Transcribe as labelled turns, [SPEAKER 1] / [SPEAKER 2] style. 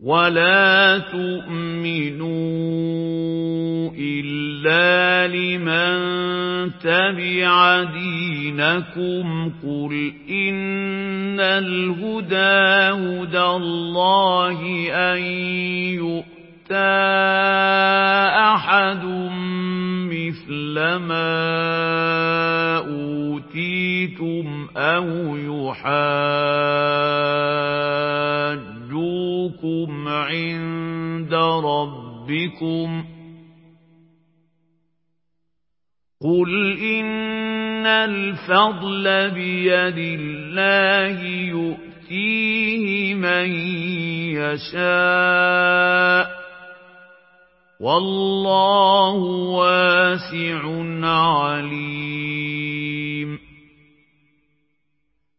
[SPEAKER 1] ولا تؤمنوا إلا لمن تبع دينكم قل إن الهدى هدى الله أن يؤتى أحد مثل ما أوتيتم أو يحاجوكم عند ربكم قل إن الفضل بيد الله يؤتيه من يشاء والله واسع عليم